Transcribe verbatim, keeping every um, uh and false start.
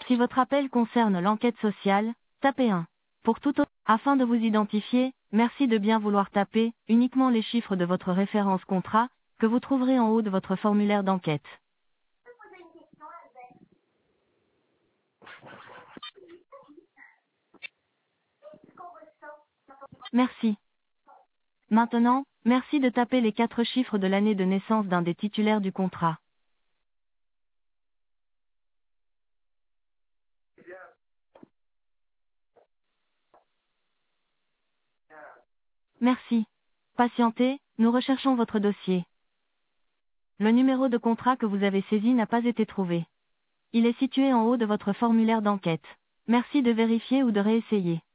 Si votre appel concerne l'enquête sociale, tapez un. Pour tout autre, afin de vous identifier, merci de bien vouloir taper uniquement les chiffres de votre référence contrat, que vous trouverez en haut de votre formulaire d'enquête. Merci. Maintenant, merci de taper les quatre chiffres de l'année de naissance d'un des titulaires du contrat. Merci. Patientez, nous recherchons votre dossier. Le numéro de contrat que vous avez saisi n'a pas été trouvé. Il est situé en haut de votre formulaire d'enquête. Merci de vérifier ou de réessayer.